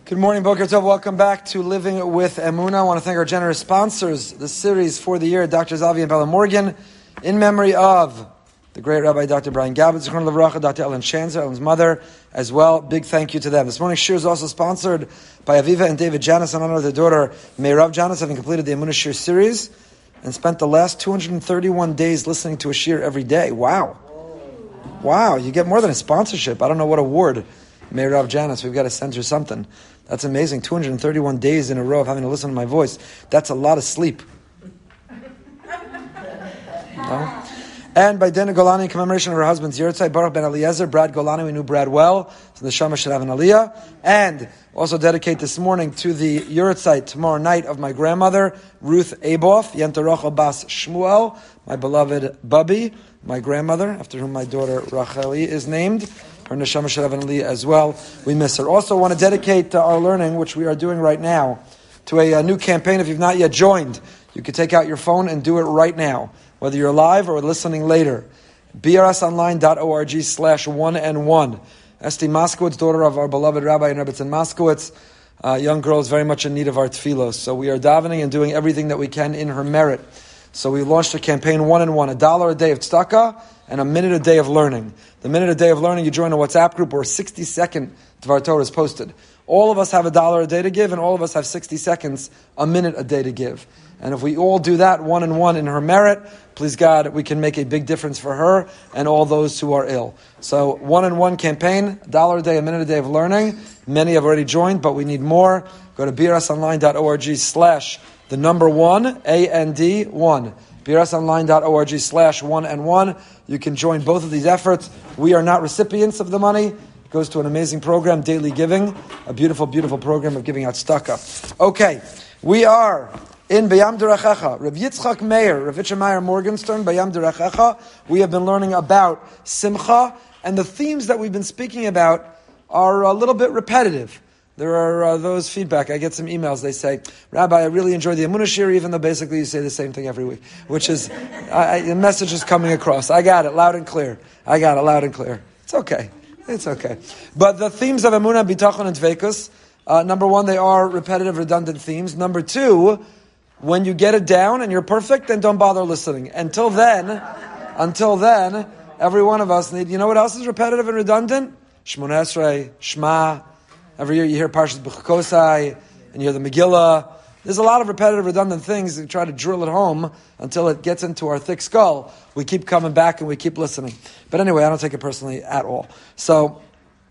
Good morning, Boker Tov. Welcome back to Living with Emunah. I want to thank our generous sponsors, the series for the year, Dr. Zavi and Bella Morgan, in memory of the great Rabbi Dr. Brian Gabbard, Zichron Levracha, Dr. Ellen Shanzer, Ellen's mother, as well. Big thank you to them. This morning's shir is also sponsored by Aviva and David Janis in honor of their daughter, Meirav Janis, having completed the Emunah Shir series and spent the last 231 days listening to a shir every day. Wow. Wow, you get more than a sponsorship. I don't know what award. Meirav Janis, we've got to send her something. That's amazing. 231 days in a row of having to listen to my voice. That's a lot of sleep. No? And by Dana Golani, in commemoration of her husband's Yurtzai, Baruch Ben Eliezer, Brad Golani, we knew Brad well, so the Shama should have an Aliyah. And also dedicate this morning to the Yurtzai tomorrow night of my grandmother, Ruth Aboff, Yentarachel Bas Shmuel, my beloved Bubby, my grandmother, after whom my daughter Racheli is named. Her neshama should have an aliyah as well. We miss her. Also want to dedicate our learning, which we are doing right now, to a new campaign. If you've not yet joined, you can take out your phone and do it right now, whether you're live or listening later. brsonline.org/1and1. Esti Moskowitz, daughter of our beloved Rabbi and Rebbetzin Moskowitz, young girl is very much in need of our tefillos. So we are davening and doing everything that we can in her merit. So we launched a campaign, 1-and-1, $1 a day of tzedakah and a minute a day of learning. The minute a day of learning, you join a WhatsApp group where a 60-second Dvar Torah is posted. All of us have $1 a day to give, and all of us have 60 seconds, a minute a day to give. And if we all do that, 1-and-1 in her merit, please God, we can make a big difference for her and all those who are ill. So 1-and-1 campaign, $1 a day, a minute a day of learning. Many have already joined, but we need more. Go to brsonline.org/1, AND1. brsonline.org/1and1. You can join both of these efforts. We are not recipients of the money. It goes to an amazing program, Daily Giving, a beautiful, beautiful program of giving out tzedakah. Okay, we are in Bayam D'Rechecha. Rav Yitzchak Meir, Rav Yitzchak Meir Morgenstern, Bayam D'Rechecha. We have been learning about Simcha, and the themes that we've been speaking about are a little bit repetitive. There are those feedback. I get some emails. They say, Rabbi, I really enjoy the Emunah Shir, even though basically you say the same thing every week, which is, the message is coming across. I got it loud and clear. It's okay. But the themes of Emunah, Bitachon, and Dveikus, number one, they are repetitive, redundant themes. Number two, when you get it down and you're perfect, then don't bother listening. Until then, every one of us need, you know what else is repetitive and redundant? Shmoneh Esrei, Shema. Every year you hear Parshas B'chakosai, and you hear the Megillah. There's a lot of repetitive, redundant things. We try to drill it home until it gets into our thick skull. We keep coming back and we keep listening. But anyway, I don't take it personally at all. So,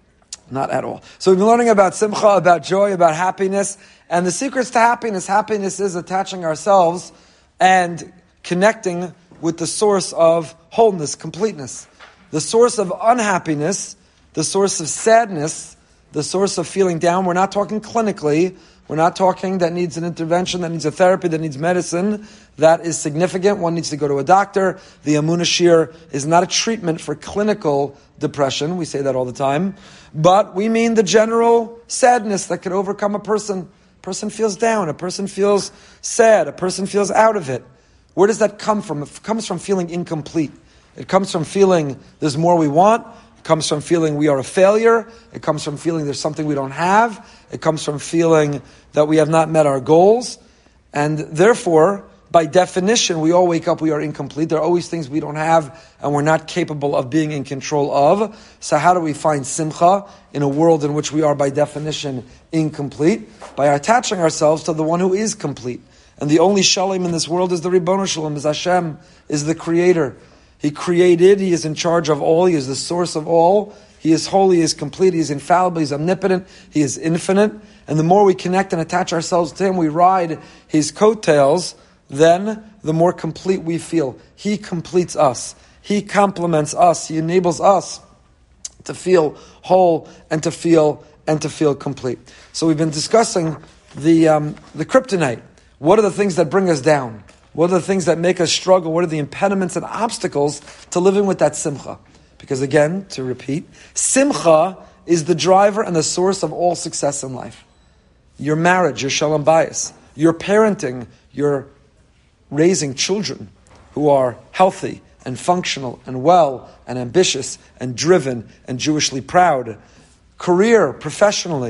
not at all. So we've been learning about Simcha, about joy, about happiness. And the secrets to happiness. Happiness is attaching ourselves and connecting with the source of wholeness, completeness. The source of unhappiness, the source of sadness, the source of feeling down. We're not talking clinically. We're not talking that needs an intervention, that needs a therapy, that needs medicine. That is significant. One needs to go to a doctor. The Emunah Shir is not a treatment for clinical depression. We say that all the time. But we mean the general sadness that could overcome a person. A person feels down. A person feels sad. A person feels out of it. Where does that come from? It comes from feeling incomplete. It comes from feeling there's more we want. It comes from feeling we are a failure. It comes from feeling there's something we don't have. It comes from feeling that we have not met our goals. And therefore, by definition, we all wake up, we are incomplete. There are always things we don't have and we're not capable of being in control of. So how do we find simcha in a world in which we are by definition incomplete? By attaching ourselves to the one who is complete. And the only Shalom in this world is the Ribono Shalom, is Hashem, is the Creator. He created, He is in charge of all, He is the source of all. He is holy, He is complete, He is infallible, He is omnipotent, He is infinite. And the more we connect and attach ourselves to Him, we ride His coattails, then the more complete we feel. He completes us. He complements us. He enables us to feel whole and to feel complete. So we've been discussing the kryptonite. What are the things that bring us down? What are the things that make us struggle? What are the impediments and obstacles to living with that simcha? Because again, to repeat, simcha is the driver and the source of all success in life. Your marriage, your shalom bayis, your parenting, your raising children who are healthy and functional and well and ambitious and driven and Jewishly proud. Career, professionally,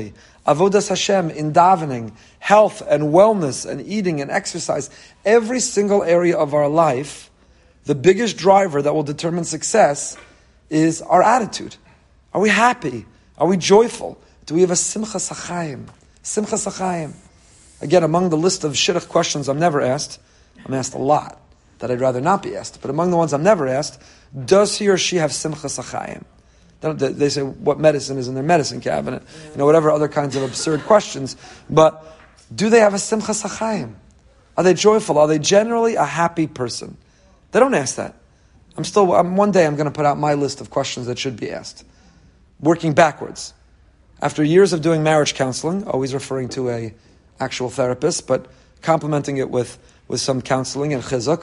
avodas Hashem, in davening, health and wellness and eating and exercise, every single area of our life, the biggest driver that will determine success is our attitude. Are we happy? Are we joyful? Do we have a simchas hachayim? Simchas hachayim. Again, among the list of shidduch questions I'm never asked, I'm asked a lot that I'd rather not be asked. But among the ones I'm never asked, does he or she have simchas hachayim? They say what medicine is in their medicine cabinet, whatever other kinds of absurd questions. But do they have a simchas hachayim? Are they joyful? Are they generally a happy person? They don't ask that. One day I'm going to put out my list of questions that should be asked. Working backwards. After years of doing marriage counseling, always referring to a actual therapist, but complementing it with some counseling and chizuk,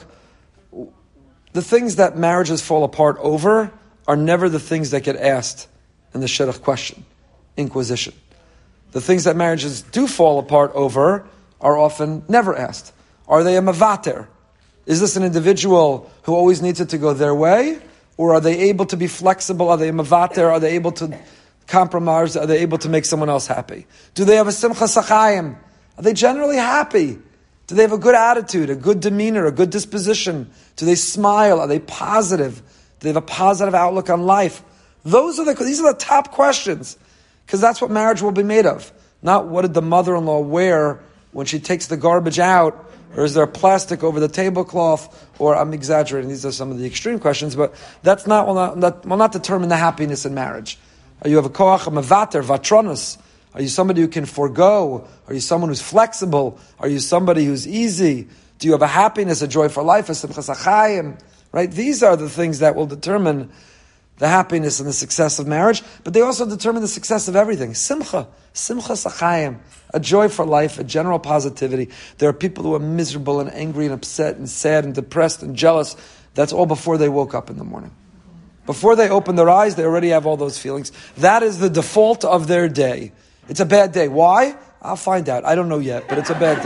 the things that marriages fall apart over are never the things that get asked in the shidduch question, inquisition. The things that marriages do fall apart over are often never asked. Are they a mavater? Is this an individual who always needs it to go their way? Or are they able to be flexible? Are they a mavater? Are they able to compromise? Are they able to make someone else happy? Do they have a simchas hachayim? Are they generally happy? Do they have a good attitude, a good demeanor, a good disposition? Do they smile? Are they positive? Do they have a positive outlook on life? These are the top questions, because that's what marriage will be made of. Not what did the mother-in-law wear when she takes the garbage out, or is there plastic over the tablecloth, or I'm exaggerating, these are some of the extreme questions, but that will not determine the happiness in marriage. Are you have a koach, a mavater, vatronus? Are you somebody who can forego? Are you someone who's flexible? Are you somebody who's easy? Do you have a happiness, a joy for life, a simchas hachayim? Right? These are the things that will determine the happiness and the success of marriage, but they also determine the success of everything. Simchas hachayim, a joy for life, a general positivity. There are people who are miserable and angry and upset and sad and depressed and jealous. That's all before they woke up in the morning. Before they open their eyes, they already have all those feelings. That is the default of their day. It's a bad day. Why? I'll find out. I don't know yet, but it's a bad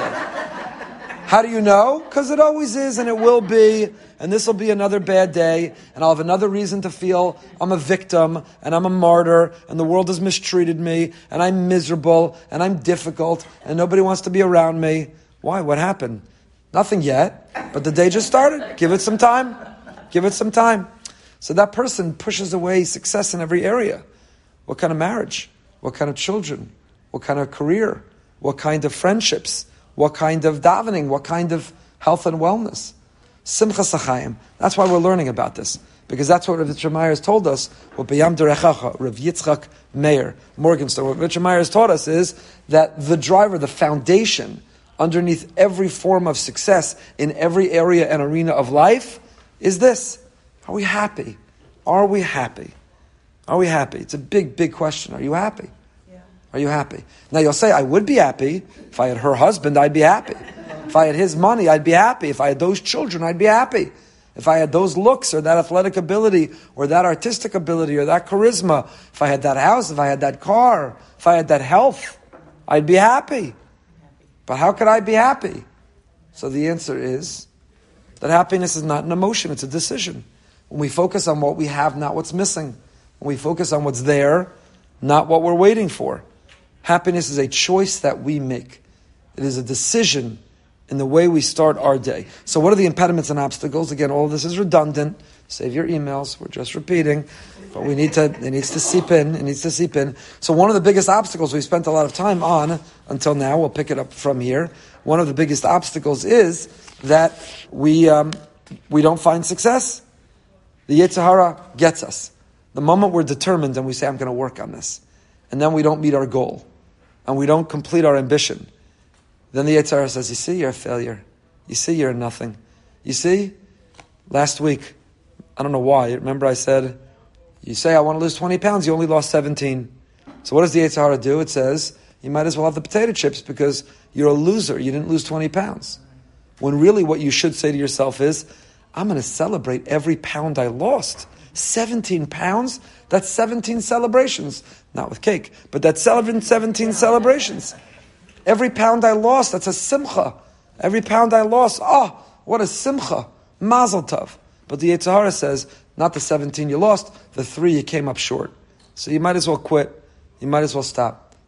day. How do you know? Because it always is and it will be, and this will be another bad day, and I'll have another reason to feel I'm a victim, and I'm a martyr, and the world has mistreated me, and I'm miserable, and I'm difficult, and nobody wants to be around me. Why? What happened? Nothing yet, but the day just started. Give it some time. Give it some time. So that person pushes away success in every area. What kind of marriage? What kind of children? What kind of career? What kind of friendships? What kind of davening? What kind of health and wellness? Simchas hachayim. That's why we're learning about this. Because that's what Rav Yitzchak Meyer has told us. What B'yam Derechacha, Rav Yitzchak Meyer, Morgenstern, what Rav Yitzchak Meyer has taught us is that the driver, the foundation, underneath every form of success in every area and arena of life is this. Are we happy? Are we happy? Are we happy? It's a big, big question. Are you happy? Yeah. Are you happy? Now you'll say, I would be happy. If I had her husband, I'd be happy. If I had his money, I'd be happy. If I had those children, I'd be happy. If I had those looks or that athletic ability or that artistic ability or that charisma, if I had that house, if I had that car, if I had that health, I'd be happy. But how could I be happy? So the answer is that happiness is not an emotion, it's a decision. When we focus on what we have, not what's missing. When we focus on what's there, not what we're waiting for. Happiness is a choice that we make. It is a decision in the way we start our day. So what are the impediments and obstacles? Again, all of this is redundant. Save your emails. We're just repeating. But it needs to seep in. It needs to seep in. So one of the biggest obstacles we spent a lot of time on until now, we'll pick it up from here. One of the biggest obstacles is that we don't find success. The Yetzer Hara gets us. The moment we're determined and we say, I'm going to work on this, and then we don't meet our goal, and we don't complete our ambition, then the Yetzer Hara says, you see, you're a failure. You see, you're nothing. You see, last week, I don't know why, remember I said, you say, I want to lose 20 pounds, you only lost 17. So what does the Yetzer Hara do? It says, you might as well have the potato chips because you're a loser, you didn't lose 20 pounds. When really what you should say to yourself is, I'm going to celebrate every pound I lost. 17 pounds? That's 17 celebrations. Not with cake, but that's 17 celebrations. Every pound I lost, that's a simcha. Every pound I lost, what a simcha. Mazel tov. But the Yetzer Hara says, not the 17 you lost, the 3 you came up short. So you might as well quit. You might as well stop.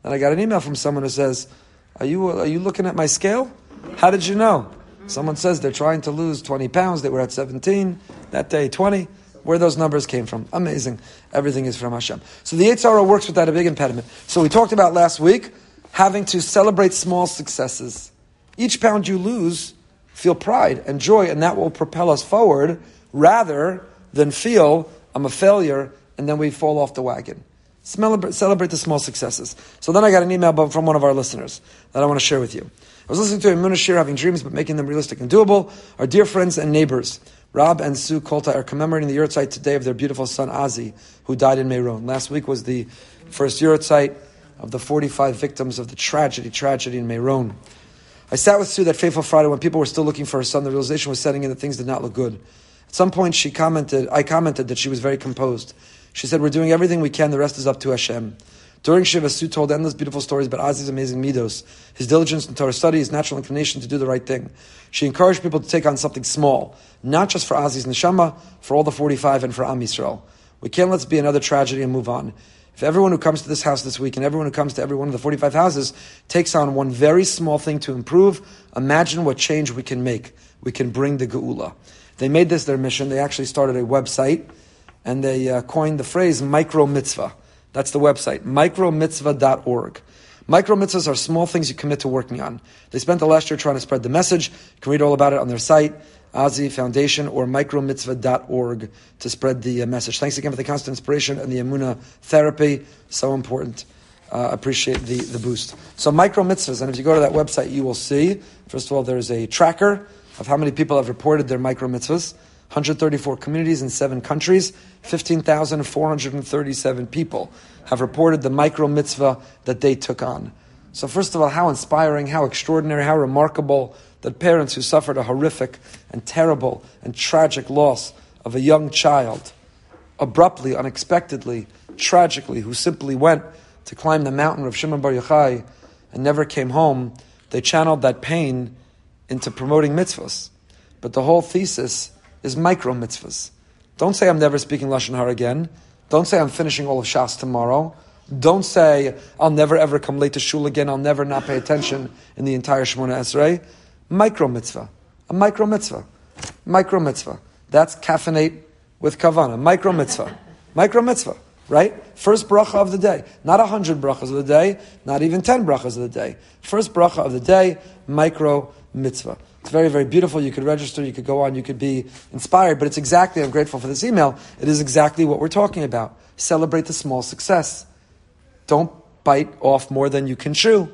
Then I got an email from someone who says, are you looking at my scale? How did you know? Someone says they're trying to lose 20 pounds. They were at 17. That day, 20. Where those numbers came from. Amazing. Everything is from Hashem. So the Yetzer Hara works with that, a big impediment. So we talked about last week, having to celebrate small successes. Each pound you lose, feel pride and joy, and that will propel us forward, rather than feel, I'm a failure, and then we fall off the wagon. Celebrate the small successes. So then I got an email from one of our listeners that I want to share with you. I was listening to Emunah Shir, having dreams, but making them realistic and doable. Our dear friends and neighbors, Rob and Sue Kolta, are commemorating the Yurtzeit today of their beautiful son, Azi, who died in Meron. Last week was the first Yurtzeit of the 45 victims of the tragedy in Meron. I sat with Sue that fateful Friday when people were still looking for her son. The realization was setting in that things did not look good. At some point, I commented that she was very composed. She said, we're doing everything we can, the rest is up to Hashem. During Shiva, Sue told endless beautiful stories about Azi's amazing midos, his diligence in Torah study, his natural inclination to do the right thing. She encouraged people to take on something small, not just for Azi's neshama, for all the 45 and for Am Yisrael. We can't let this be another tragedy and move on. If everyone who comes to this house this week and everyone who comes to every one of the 45 houses takes on one very small thing to improve, imagine what change we can make. We can bring the Geula. They made this their mission. They actually started a website, and they coined the phrase micro mitzvah. That's the website, micromitzvah.org. Micro mitzvahs are small things you commit to working on. They spent the last year trying to spread the message. You can read all about it on their site, Azi Foundation, or micromitzvah.org to spread the message. Thanks again for the constant inspiration and the Emunah therapy. So important. Appreciate the boost. So micro mitzvahs, and if you go to that website, you will see, first of all, there's a tracker of how many people have reported their micro mitzvahs. 134 communities in 7 countries, 15,437 people have reported the micro mitzvah that they took on. So first of all, how inspiring, how extraordinary, how remarkable that parents who suffered a horrific and terrible and tragic loss of a young child, abruptly, unexpectedly, tragically, who simply went to climb the mountain of Shimon Bar Yochai and never came home, they channeled that pain into promoting mitzvahs. But the whole thesis is micro mitzvahs. Don't say I'm never speaking Lashon Hara again. Don't say I'm finishing all of Shas tomorrow. Don't say I'll never ever come late to shul again. I'll never not pay attention in the entire Shemona Esrei. Micro mitzvah. A micro mitzvah. Micro mitzvah. That's caffeinate with kavana. Micro mitzvah. Micro mitzvah. Right? First bracha of the day. Not 100 brachas of the day. Not even 10 brachas of the day. First bracha of the day. Micro mitzvah. It's very, very beautiful. You could register, you could go on, you could be inspired, but it's exactly, I'm grateful for this email, it is exactly what we're talking about. Celebrate the small success. Don't bite off more than you can chew.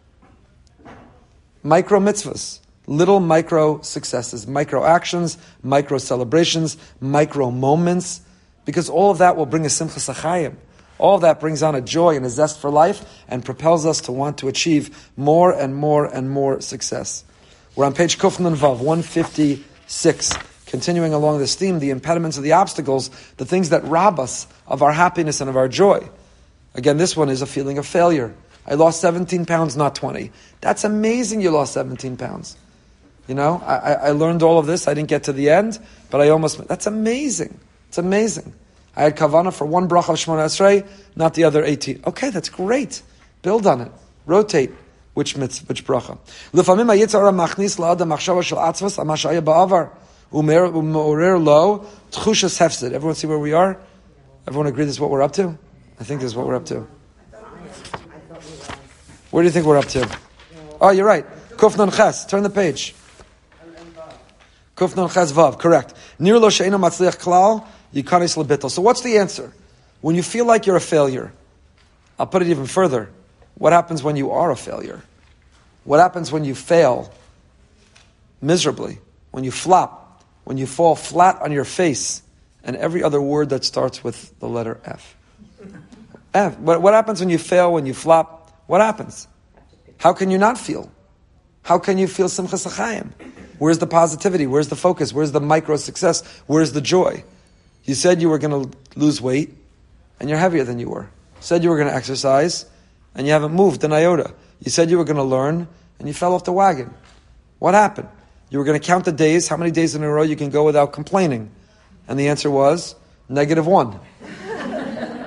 Micro mitzvahs. Little micro successes, micro actions, micro celebrations, micro moments, because all of that will bring a simchas achayim. All of that brings on a joy and a zest for life and propels us to want to achieve more and more and more success. We're on page Kuf Nun Vav, 156. Continuing along this theme, the impediments of the obstacles, the things that rob us of our happiness and of our joy. Again, this one is a feeling of failure. I lost 17 pounds, not 20. That's amazing you lost 17 pounds. You know, I learned all of this. I didn't get to the end, but I almost... That's amazing. It's amazing. I had kavanah for one bracha of Shemona Esrei, not the other 18. Okay, that's great. Build on it. Rotate. Which bracha? L'famim ha'yetzer hara machnis la'adam machshava shel atzvas ha'ma shaya ba'avar u'me'orer lo tchushas hefsed. Everyone see where we are? Everyone agree this is what we're up to? I think this is what we're up to. Where do you think we're up to? Oh, you're right. Kuf Nun Ches. Turn the page. Kuf Nun Ches Vav. Correct. Nir lo she'eino matzliach klal yikanis lebittel. So what's the answer? When you feel like you're a failure, I'll put it even further. What happens when you are a failure? What happens when you fail miserably? When you flop? When you fall flat on your face? And every other word that starts with the letter F. F. What happens when you fail, when you flop? What happens? How can you not feel? How can you feel simchas achayim? Where's the positivity? Where's the focus? Where's the micro success? Where's the joy? You said you were going to lose weight, and you're heavier than you were. You said you were going to exercise, and you haven't moved an iota. You said you were going to learn, and you fell off the wagon. What happened? You were going to count the days, how many days in a row you can go without complaining. And the answer was, -1.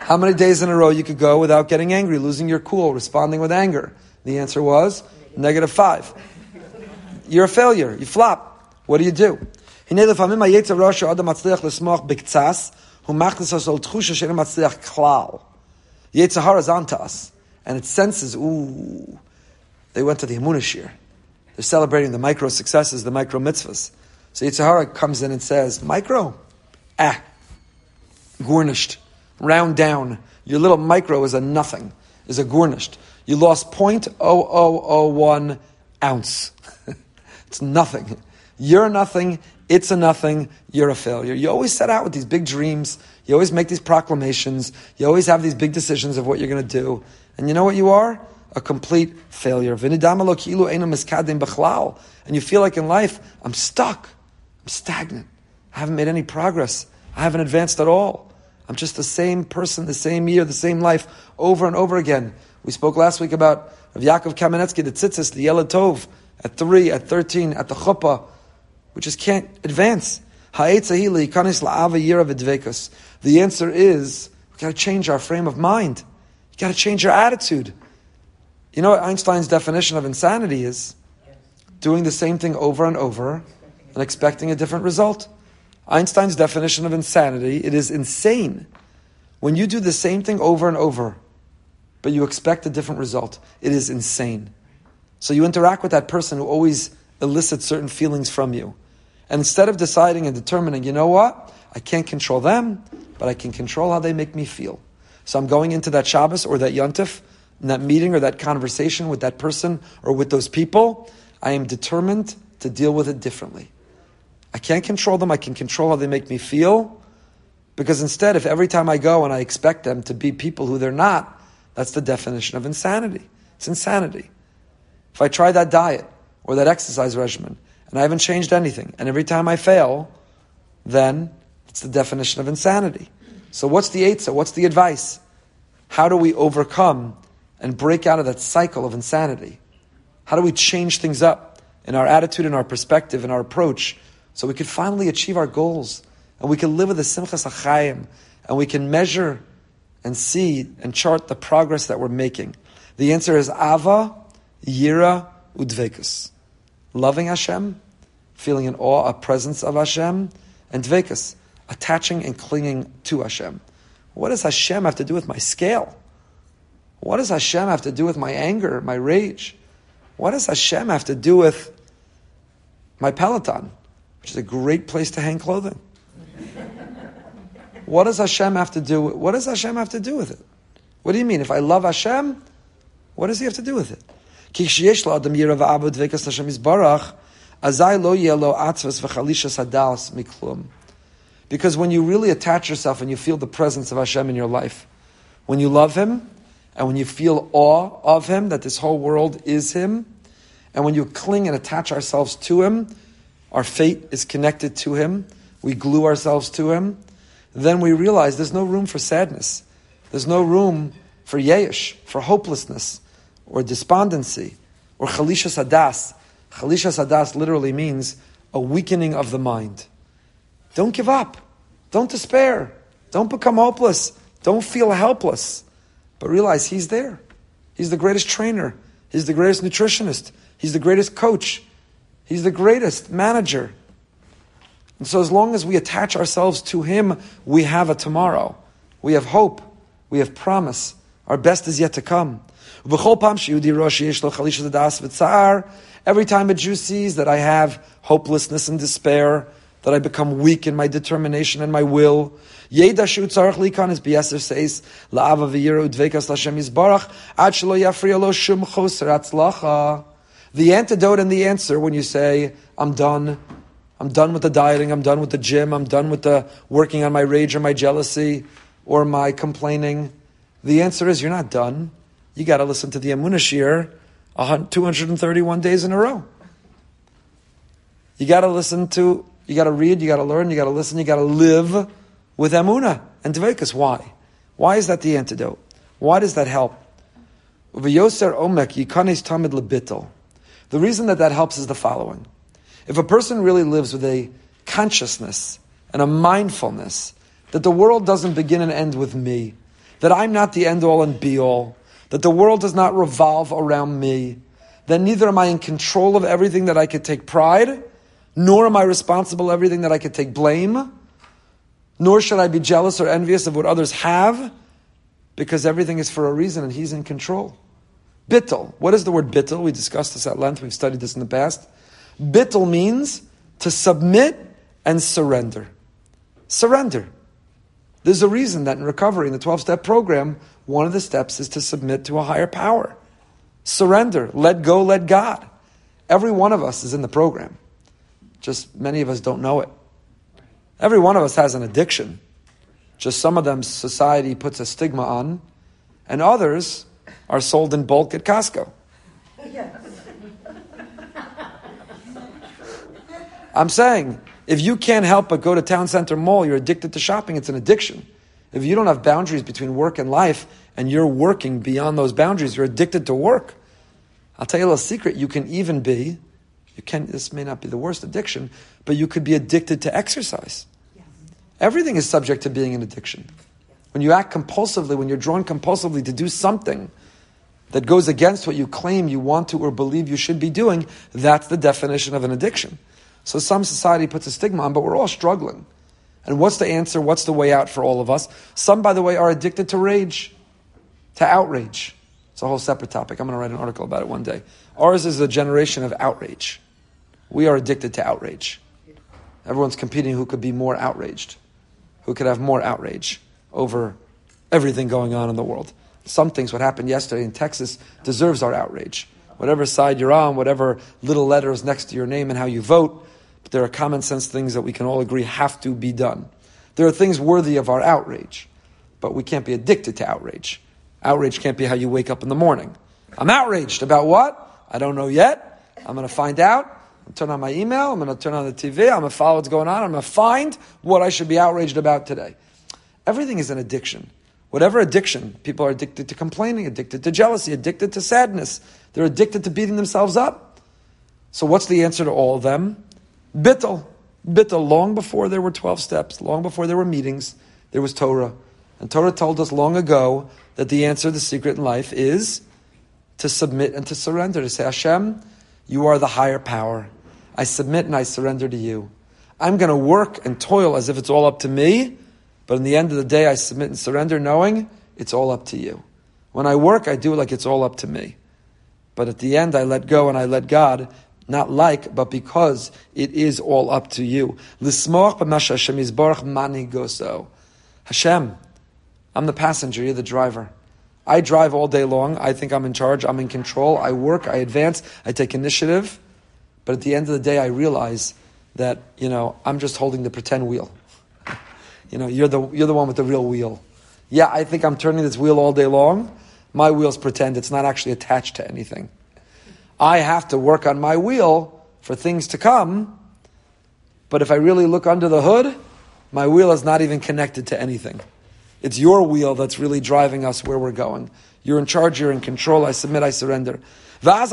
How many days in a row you could go without getting angry, losing your cool, responding with anger? The answer was -5. You're a failure. You flop. What do you do? Yetzer Hara is onto us, and it senses, ooh, they went to the Emunah Shir. They're celebrating the micro successes, the micro mitzvahs. So Yetzer Hara comes in and says, micro? Gurnished. Round down. Your little micro is a nothing, is a gurnished. You lost 0.0001 ounce. It's nothing. You're nothing. It's a nothing. You're a failure. You always set out with these big dreams. You always make these proclamations. You always have these big decisions of what you're going to do. And you know what you are? A complete failure. And you feel like in life, I'm stuck. I'm stagnant. I haven't made any progress. I haven't advanced at all. I'm just the same person, the same year, the same life, over and over again. We spoke last week about Yaakov Kamenetsky, the tzitzis, the Yelad Tov, at 3, at 13, at the chuppah. We just can't advance. The answer is, we've got to change our frame of mind. You've got to change your attitude. You know what Einstein's definition of insanity is? Doing the same thing over and over and expecting a different result. Einstein's definition of insanity, it is insane when you do the same thing over and over, but you expect a different result. It is insane. So you interact with that person who always elicits certain feelings from you. And instead of deciding and determining, you know what? I can't control them, but I can control how they make me feel. So I'm going into that Shabbos or that Yontif, in that meeting or that conversation with that person or with those people, I am determined to deal with it differently. I can't control them, I can control how they make me feel, because instead, if every time I go and I expect them to be people who they're not, that's the definition of insanity. It's insanity. If I try that diet or that exercise regimen, and I haven't changed anything, and every time I fail, then it's the definition of insanity. So what's the eitzah? What's the advice? How do we overcome and break out of that cycle of insanity? How do we change things up in our attitude, in our perspective, in our approach, so we can finally achieve our goals, and we can live with the simchas hachayim, and we can measure and see and chart the progress that we're making? The answer is ava, yira, udvekus. Loving Hashem, feeling in awe, a presence of Hashem, and dvekus, attaching and clinging to Hashem. What does Hashem have to do with my scale? What does Hashem have to do with my anger, my rage? What does Hashem have to do with my Peloton, which is a great place to hang clothing? What does Hashem have to do? What does Hashem have to do with it? What do you mean? If I love Hashem, what does He have to do with it? Because when you really attach yourself and you feel the presence of Hashem in your life, when you love Him, and when you feel awe of Him, that this whole world is Him, and when you cling and attach ourselves to Him, our fate is connected to Him, we glue ourselves to Him, then we realize there's no room for sadness. There's no room for yesh, for hopelessness, or despondency, or chalisha sadas. Chalisha sadas literally means a weakening of the mind. Don't give up. Don't despair. Don't become hopeless. Don't feel helpless. But realize He's there. He's the greatest trainer. He's the greatest nutritionist. He's the greatest coach. He's the greatest manager. And so as long as we attach ourselves to Him, we have a tomorrow. We have hope. We have promise. Our best is yet to come. Every time a Jew sees that I have hopelessness and despair, that I become weak in my determination and my will, the antidote and the answer when you say, I'm done with the dieting, I'm done with the gym, I'm done with the working on my rage or my jealousy or my complaining, the answer is you're not done. You got to listen to the Emunah Shir 231 days in a row. You got to you got to read, you got to learn, you got to listen, you got to live with Emunah and Dveikus. Why? Why is that the antidote? Why does that help? The reason that helps is the following. If a person really lives with a consciousness and a mindfulness that the world doesn't begin and end with me, that I'm not the end-all and be-all, that the world does not revolve around me, then neither am I in control of everything that I could take pride, nor am I responsible for everything that I could take blame, nor should I be jealous or envious of what others have, because everything is for a reason and He's in control. Bittul. What is the word bittul? We discussed this at length. We've studied this in the past. Bittul means to submit and surrender. Surrender. There's a reason that in recovery, in the 12-step program, one of the steps is to submit to a higher power. Surrender. Let go, let God. Every one of us is in the program. Just many of us don't know it. Every one of us has an addiction. Just some of them society puts a stigma on, and others are sold in bulk at Costco. I'm saying, if you can't help but go to Town Center Mall, you're addicted to shopping, it's an addiction. If you don't have boundaries between work and life, and you're working beyond those boundaries, you're addicted to work. I'll tell you a little secret, this may not be the worst addiction, but you could be addicted to exercise. Everything is subject to being an addiction. When you act compulsively, when you're drawn compulsively to do something that goes against what you claim you want to or believe you should be doing, that's the definition of an addiction. So some society puts a stigma on, but we're all struggling. And what's the answer? What's the way out for all of us? Some, by the way, are addicted to rage, to outrage. It's a whole separate topic. I'm going to write an article about it one day. Ours is a generation of outrage. We are addicted to outrage. Everyone's competing who could be more outraged, who could have more outrage over everything going on in the world. Some things, what happened yesterday in Texas, deserves our outrage. Whatever side you're on, whatever little letter is next to your name and how you vote, but there are common sense things that we can all agree have to be done. There are things worthy of our outrage, but we can't be addicted to outrage. Outrage can't be how you wake up in the morning. I'm outraged about what? I don't know yet. I'm going to find out. I'm going to turn on my email. I'm going to turn on the TV. I'm going to follow what's going on. I'm going to find what I should be outraged about today. Everything is an addiction. Whatever addiction, people are addicted to complaining, addicted to jealousy, addicted to sadness. They're addicted to beating themselves up. So what's the answer to all of them? Bittul. Bittul. Long before there were 12 steps, long before there were meetings, there was Torah. And Torah told us long ago that the answer, the secret in life, is to submit and to surrender. To say, Hashem, you are the higher power. I submit and I surrender to you. I'm going to work and toil as if it's all up to me, but in the end of the day, I submit and surrender knowing it's all up to you. When I work, I do it like it's all up to me. But at the end, I let go and I let God, not like, but because it is all up to you. L'smoach b'ma Hashem yisborach manigoso. Hashem, I'm the passenger, you're the driver. I drive all day long. I think I'm in charge. I'm in control. I work. I advance. I take initiative. But at the end of the day, I realize that, I'm just holding the pretend wheel. You're the one with the real wheel. Yeah, I think I'm turning this wheel all day long. My wheel's pretend. It's not actually attached to anything. I have to work on my wheel for things to come. But if I really look under the hood, my wheel is not even connected to anything. It's your wheel that's really driving us where we're going. You're in charge, you're in control, I submit, I surrender. Now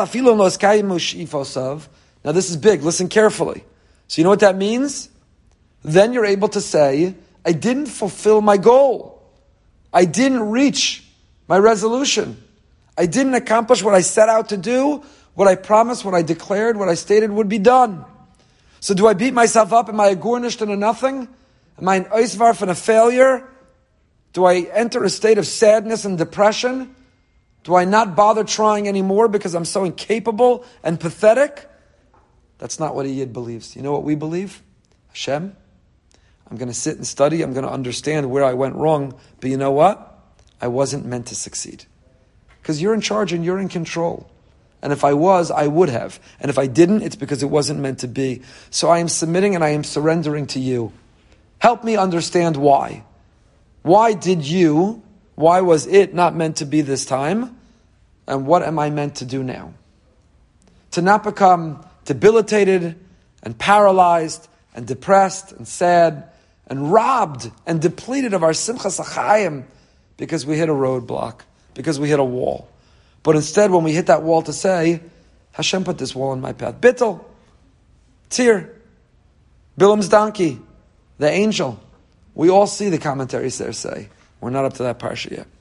this is big, listen carefully. So you know what that means? Then you're able to say, I didn't fulfill my goal. I didn't reach my resolution. I didn't accomplish what I set out to do, what I promised, what I declared, what I stated would be done. So do I beat myself up? Am I a gornished and a nothing? Am I an oisvarf and a failure? Do I enter a state of sadness and depression? Do I not bother trying anymore because I'm so incapable and pathetic? That's not what a Yid believes. You know what we believe? Hashem, I'm going to sit and study. I'm going to understand where I went wrong. But you know what? I wasn't meant to succeed. Because you're in charge and you're in control. And if I was, I would have. And if I didn't, it's because it wasn't meant to be. So I am submitting and I am surrendering to you. Help me understand why. Why was it not meant to be this time? And what am I meant to do now? To not become debilitated and paralyzed and depressed and sad and robbed and depleted of our simchas achayim because we hit a roadblock, because we hit a wall. But instead, when we hit that wall, to say, Hashem put this wall in my path. Bittul, Tir, Bilam's donkey, the angel. We all see the commentaries there say, We're not up to that parsha yet.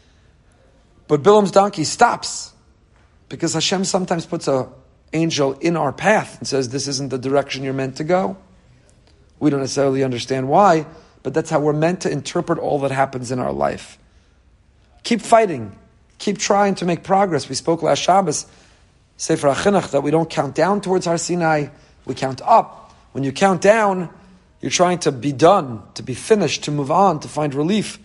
But Bilam's donkey stops because Hashem sometimes puts an angel in our path and says, this isn't the direction you're meant to go. We don't necessarily understand why, but that's how we're meant to interpret all that happens in our life. Keep fighting. Keep trying to make progress. We spoke last Shabbos, Sefer HaChinuch, that we don't count down towards Har Sinai, we count up. When you count down, you're trying to be done, to be finished, to move on, to find relief.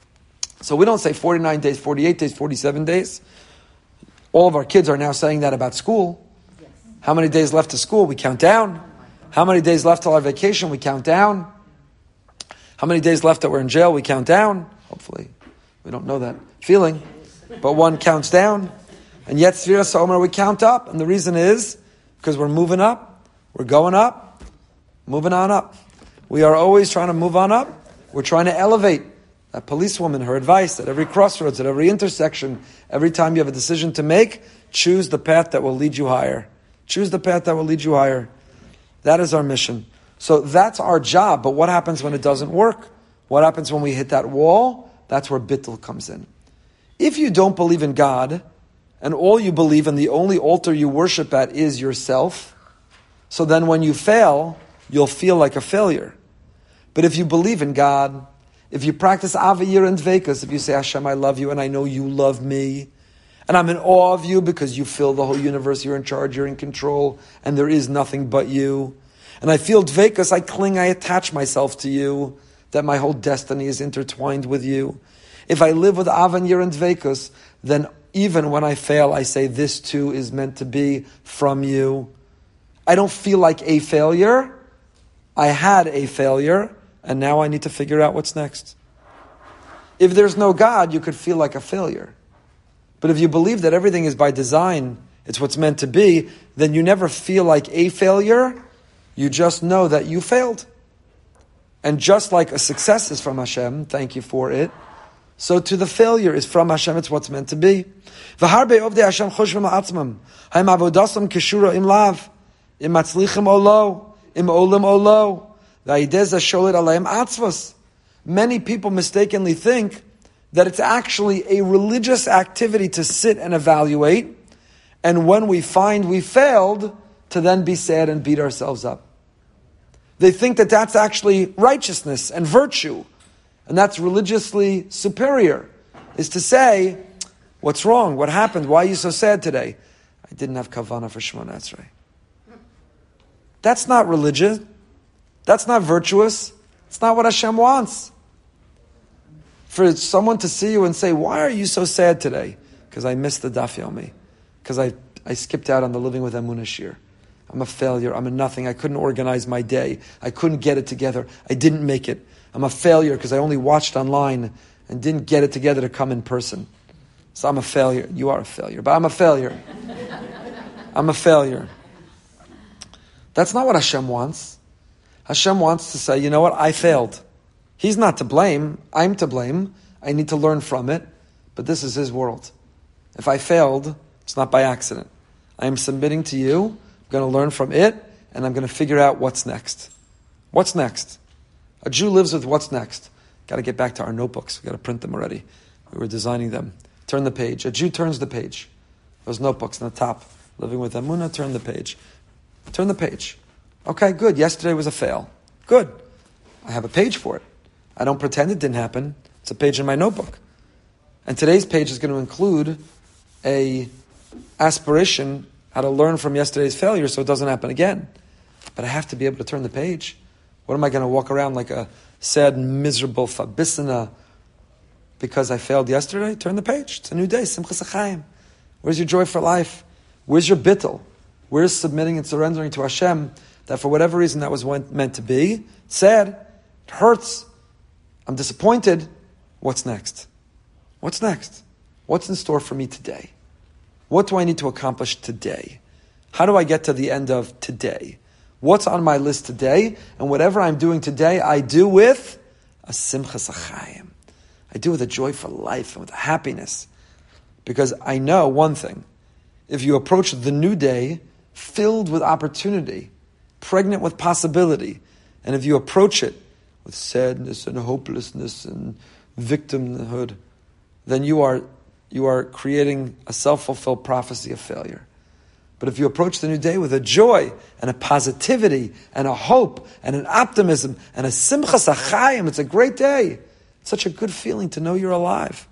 So we don't say 49 days, 48 days, 47 days. All of our kids are now saying that about school. Yes. How many days left to school? We count down. How many days left till our vacation? We count down. How many days left that we're in jail? We count down. Hopefully, we don't know that feeling. But one counts down. And yet, Sfiras HaOmer, we count up. And the reason is because we're moving up. We're going up. Moving on up. We are always trying to move on up. We're trying to elevate. That policewoman, her advice at every crossroads, at every intersection, every time you have a decision to make, choose the path that will lead you higher. Choose the path that will lead you higher. That is our mission. So that's our job. But what happens when it doesn't work? What happens when we hit that wall? That's where bittul comes in. If you don't believe in God, and all you believe and the only altar you worship at is yourself, so then when you fail, you'll feel like a failure. But if you believe in God, if you practice Avayir and Dveikus, if you say, Hashem, I love you and I know you love me, and I'm in awe of you because you fill the whole universe, you're in charge, you're in control, and there is nothing but you. And I feel Dveikus, I cling, I attach myself to you, that my whole destiny is intertwined with you. If I live with Avayir and Dveikus, then even when I fail, I say, this too is meant to be from you. I don't feel like a failure. I had a failure. And now I need to figure out what's next. If there's no God, you could feel like a failure. But if you believe that everything is by design, it's what's meant to be, then you never feel like a failure. You just know that you failed. And just like a success is from Hashem, thank you for it, so to the failure is from Hashem, it's what's meant to be. V'harbe ovdei Hashem choshvim la'atzmam, ha'im avodasam keshura im lav, im matzlichim olo, im olim olo, many people mistakenly think that it's actually a religious activity to sit and evaluate, and when we find we failed, to then be sad and beat ourselves up. They think that that's actually righteousness and virtue, and that's religiously superior, is to say, what's wrong? What happened? Why are you so sad today? I didn't have kavanah for Shemona Esrei. That's not religious. That's not virtuous. It's not what Hashem wants. For someone to see you and say, why are you so sad today? Because I missed the Daf Yomi. Because I skipped out on the Living with Emunah Shir. I'm a failure. I'm a nothing. I couldn't organize my day. I couldn't get it together. I didn't make it. I'm a failure because I only watched online and didn't get it together to come in person. So I'm a failure. You are a failure, but I'm a failure. I'm a failure. That's not what Hashem wants. Hashem wants to say, you know what, I failed. He's not to blame. I'm to blame. I need to learn from it. But this is His world. If I failed, it's not by accident. I am submitting to you. I'm going to learn from it. And I'm going to figure out what's next. What's next? A Jew lives with what's next. Got to get back to our notebooks. We've got to print them already. We were designing them. Turn the page. A Jew turns the page. Those notebooks on the top. Living with Emunah, turn the page. Turn the page. Okay, good. Yesterday was a fail. Good. I have a page for it. I don't pretend it didn't happen. It's a page in my notebook. And today's page is going to include a aspiration how to learn from yesterday's failure so it doesn't happen again. But I have to be able to turn the page. What am I going to walk around like a sad, miserable fabisina because I failed yesterday? Turn the page. It's a new day. Simchas HaChaim. Where's your joy for life? Where's your bittul? Where's submitting and surrendering to Hashem? That for whatever reason that was meant to be. It's sad. It hurts. I'm disappointed. What's next? What's next? What's in store for me today? What do I need to accomplish today? How do I get to the end of today? What's on my list today? And whatever I'm doing today, I do with a simchas achayim. I do with a joy for life and with a happiness. Because I know one thing. If you approach the new day filled with opportunity, pregnant with possibility, and if you approach it with sadness and hopelessness and victimhood, then you are creating a self-fulfilled prophecy of failure. But if you approach the new day with a joy and a positivity and a hope and an optimism and a simchas achayim, it's a great day. It's such a good feeling to know you're alive.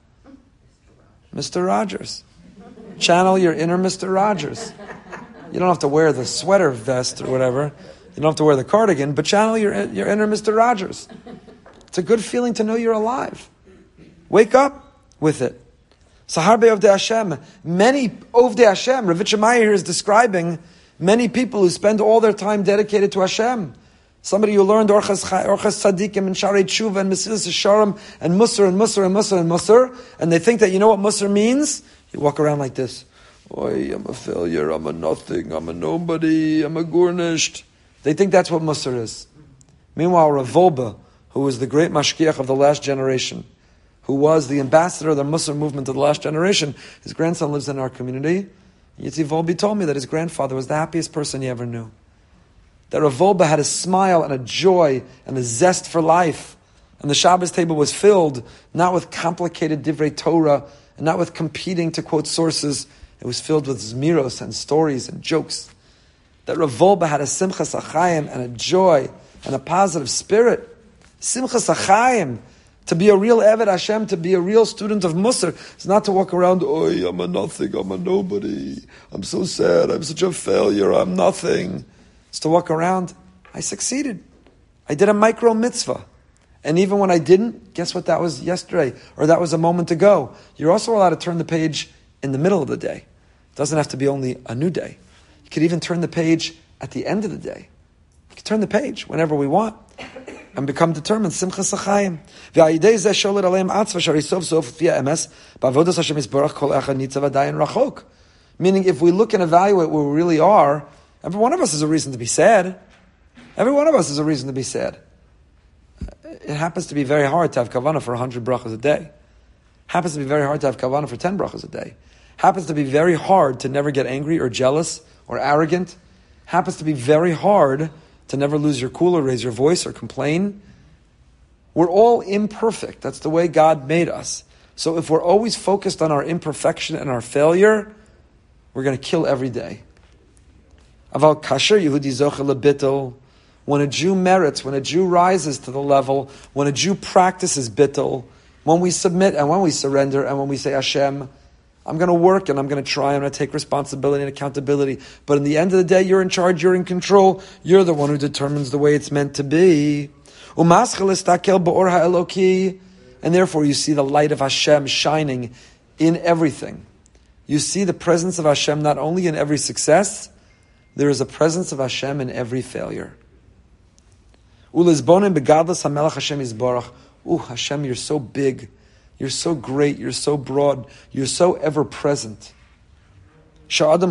Mr. Rogers. Channel your inner Mr. Rogers. You don't have to wear the sweater vest or whatever. You don't have to wear the cardigan, but channel your inner Mr. Rogers. It's a good feeling to know you're alive. Wake up with it. Sahar Ovdei Hashem. Many Ovdei Hashem. Rav Shemaiah here is describing many people who spend all their time dedicated to Hashem. Somebody who learned Orchas Tzadikim and Sharei Tshuva and Mesilas Yesharim and Musar and Musar and Musar and Musar, and they think that you know what Musar means? You walk around like this. Oy, I'm a failure, I'm a nothing, I'm a nobody, I'm a gurnished. They think that's what Musar is. Meanwhile, Rav Wolbe, who was the great mashkiach of the last generation, who was the ambassador of the Musar movement of the last generation, his grandson lives in our community. Yitzi Volbe told me that his grandfather was the happiest person he ever knew. That Rav Wolbe had a smile and a joy and a zest for life. And the Shabbos table was filled, not with complicated divrei Torah, and not with competing to quote sources. It was filled with zmiros and stories and jokes. That Rav Wolbe had a simchas achayim and a joy and a positive spirit. Simchas achayim. To be a real Eved Hashem, to be a real student of Musar, is not to walk around, "Oy, I'm a nothing, I'm a nobody, I'm so sad, I'm such a failure, I'm nothing." It's to walk around, I succeeded. I did a micro mitzvah. And even when I didn't, guess what that was yesterday, or that was a moment ago. You're also allowed to turn the page in the middle of the day. It doesn't have to be only a new day. You could even turn the page at the end of the day. You can turn the page whenever we want. And become determined. Simchas achayim. V'ayidei zeh sholet aleim atzva shari sof sof v'ya emes b'avodas Hashem yisborach kol echad nitzav adayin rachok. Meaning, if we look and evaluate where we really are, every one of us has a reason to be sad. Every one of us has a reason to be sad. It happens to be very hard to have kavanah for 100 brachas a day. Happens to be very hard to have kavanah for 10 brachas a day. Happens to be very hard to never get angry or jealous or arrogant. Happens to be very hard to never lose your cool or raise your voice or complain. We're all imperfect. That's the way God made us. So if we're always focused on our imperfection and our failure, we're going to kill every day. Aval kasher Yehudi zoche lebittel. When a Jew merits, when a Jew rises to the level, when a Jew practices bittel, when we submit and when we surrender and when we say, Hashem, I'm going to work and I'm going to try, I'm going to take responsibility and accountability. But in the end of the day, you're in charge, you're in control. You're the one who determines the way it's meant to be. And therefore you see the light of Hashem shining in everything. You see the presence of Hashem not only in every success, there is a presence of Hashem in every failure. Hashem, you're so big. You're so great, you're so broad, you're so ever-present. I'm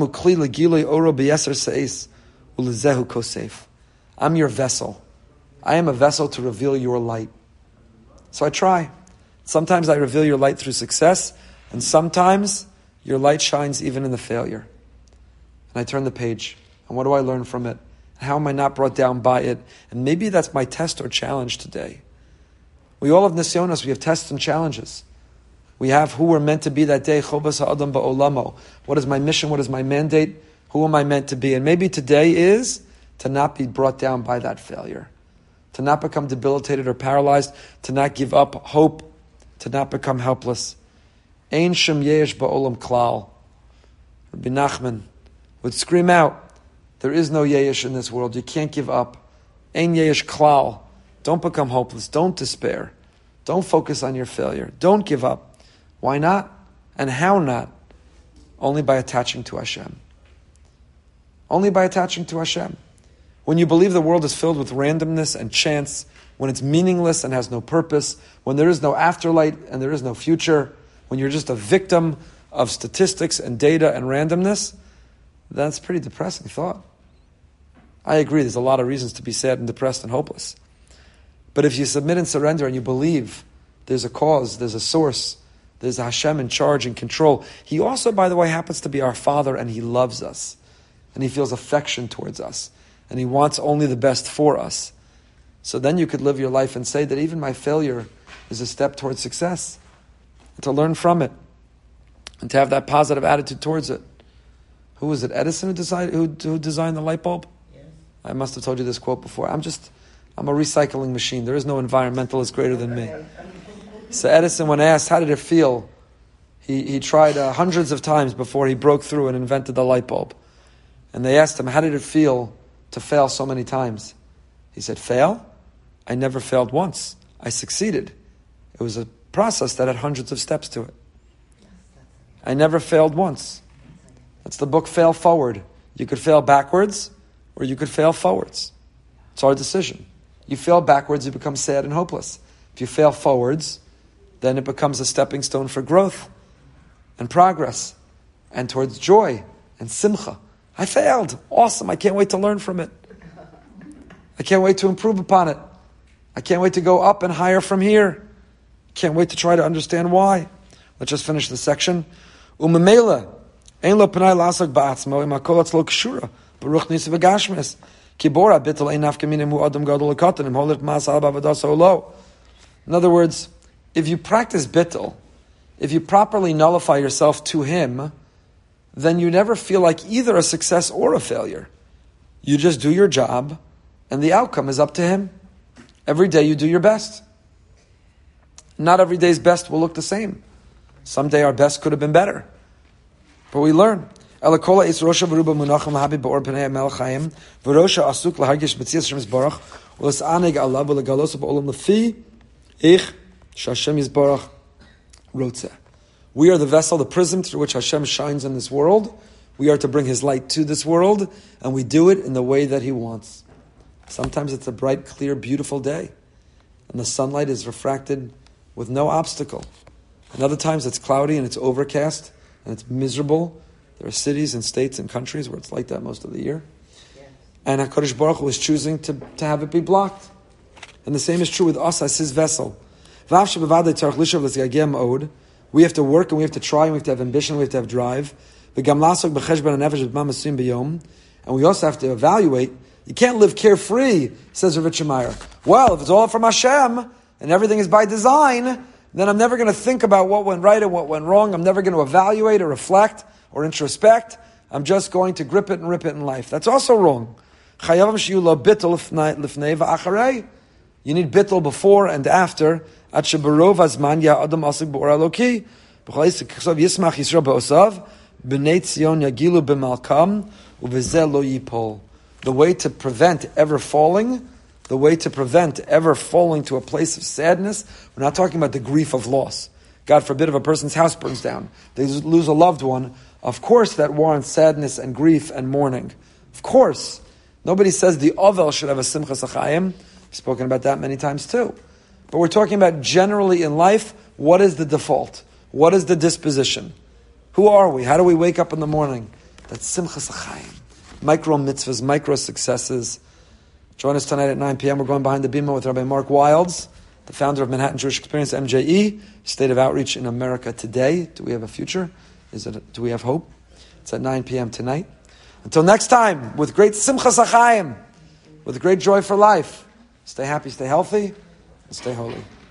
your vessel. I am a vessel to reveal your light. So I try. Sometimes I reveal your light through success, and sometimes your light shines even in the failure. And I turn the page, and what do I learn from it? How am I not brought down by it? And maybe that's my test or challenge today. We all have nisyonos, we have tests and challenges. We have who we're meant to be that day, chobas ha'adam ba'olamo. What is my mission? What is my mandate? Who am I meant to be? And maybe today is to not be brought down by that failure. To not become debilitated or paralyzed. To not give up hope. To not become helpless. Ein shem yesh ba'olam klal. Rabbi Nachman would scream out, there is no yesh in this world. You can't give up. Ein yesh klal. Don't become hopeless. Don't despair. Don't focus on your failure. Don't give up. Why not? And how not? Only by attaching to Hashem. Only by attaching to Hashem. When you believe the world is filled with randomness and chance, when it's meaningless and has no purpose, when there is no afterlife and there is no future, when you're just a victim of statistics and data and randomness, that's a pretty depressing thought. I agree, there's a lot of reasons to be sad and depressed and hopeless. But if you submit and surrender and you believe there's a cause, there's a source, there's a Hashem in charge and control. He also, by the way, happens to be our Father, and He loves us. And He feels affection towards us. And He wants only the best for us. So then you could live your life and say that even my failure is a step towards success. And to learn from it. And to have that positive attitude towards it. Who was it? Edison who designed the light bulb? Yes. I must have told you this quote before. I'm a recycling machine. There is no environmentalist greater than me. So Edison, when asked, how did it feel? He tried hundreds of times before he broke through and invented the light bulb. And they asked him, how did it feel to fail so many times? He said, fail? I never failed once. I succeeded. It was a process that had hundreds of steps to it. I never failed once. That's the book, Fail Forward. You could fail backwards, or you could fail forwards. It's our decision. You fail backwards, you become sad and hopeless. If you fail forwards, then it becomes a stepping stone for growth and progress and towards joy and simcha. I failed. Awesome. I can't wait to learn from it. I can't wait to improve upon it. I can't wait to go up and higher from here. Can't wait to try to understand why. Let's just finish the section. Umamela. Ein lo pnai lasak ba'atzmo im hakol atzlo kshura baruch nisa v'gashmes kibora bittel ein nafkamina mu adam gadol lekatan im holit mas al bavadas olo. In other words, if you practice bittel, if you properly nullify yourself to him, then you never feel like either a success or a failure. You just do your job, and the outcome is up to him. Every day you do your best. Not every day's best will look the same. Someday our best could have been better. But we learn. Elakola is rosha v'ruba munachim lahabi ba'or p'nei melchayim v'rosha asuk lahargish b'tzias Hashem yisbarach v'les'aneg alav v'legalos ba'olam lefi ich sh'Hashem yisbarach rotzeh. We are the vessel, the prism through which Hashem shines in this world. We are to bring His light to this world, and we do it in the way that He wants. Sometimes it's a bright, clear, beautiful day, and the sunlight is refracted with no obstacle. And other times it's cloudy and it's overcast and it's miserable. There are cities and states and countries where it's like that most of the year. Yes. And HaKadosh Baruch Hu is choosing to have it be blocked. And the same is true with us as His vessel. We have to work and we have to try and we have to have ambition, we have to have drive. And we also have to evaluate. You can't live carefree, says Rav Meyer. Well, if it's all from Hashem and everything is by design, then I'm never going to think about what went right and what went wrong. I'm never going to evaluate or reflect or introspect. I'm just going to grip it and rip it in life. That's also wrong. You need bittul before and after. The way to prevent ever falling, the way to prevent ever falling to a place of sadness, we're not talking about the grief of loss. God forbid if a person's house burns down, they lose a loved one. Of course that warrants sadness and grief and mourning. Of course. Nobody says the Ovel should have a Simchas Achayim. We've spoken about that many times too. But we're talking about generally in life, what is the default? What is the disposition? Who are we? How do we wake up in the morning? That's Simchas Achayim. Micro mitzvahs, micro successes. Join us tonight at 9 p.m. We're going behind the bima with Rabbi Mark Wilds, the founder of Manhattan Jewish Experience, MJE, State of Outreach in America Today. Do we have a future? Do we have hope? It's at 9 p.m. tonight. Until next time, with great Simchas Achayim, with great joy for life. Stay happy, stay healthy, and stay holy.